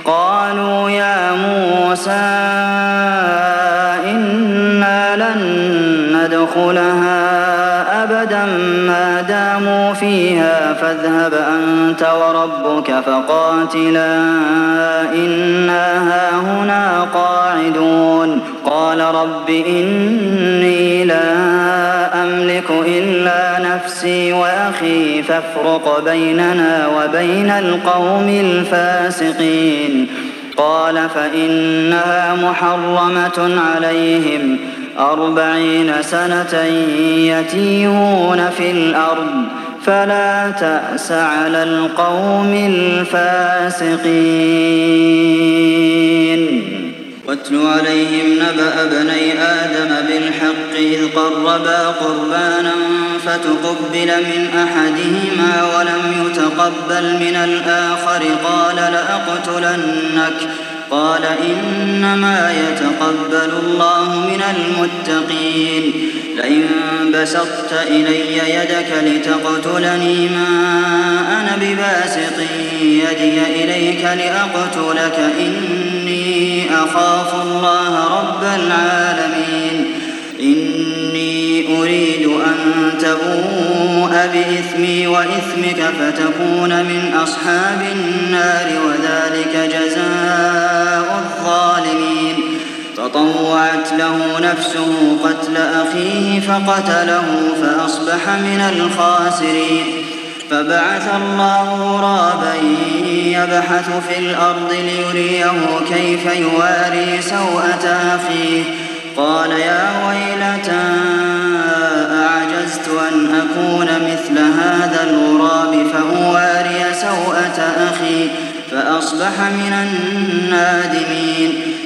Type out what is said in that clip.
قالوا يا موسى إنا لن ندخلها أبدا ما داموا فيها فاذهب أنت وربك فقاتلا إنا هاهنا قاعدون قال رب إني لا أملك إلا نفسي وأخي فافرق بيننا وبين القوم الفاسقين قال فإنها محرمة عليهم 40 سنة يتيهون في الأرض فلا تأس على القوم الفاسقين واتل عليهم نبأ ابني آدم بالحق إذ قربا قربانا فتقبل من أحدهما ولم يتقبل من الآخر قال لأقتلنك قال إنما يتقبل الله من المتقين لئن بسطت إلي يدك لتقتلني ما أنا بباسط يدي إليك لأقتلك إني أخاف الله رب العالمين إني أريد أن تبوء بإثمي وإثمك فتكون من أصحاب النار وذلك جزاء الظالمين فطوعت له نفسه قتل أخيه فقتله فأصبح من الخاسرين فبعث الله غرابا يبحث في الأرض ليريه كيف يواري سوءة أخيه قال يا ويلتى أعجزت أن أكون مثل هذا الغراب فأواري سوءة أخي فأصبح من النادمين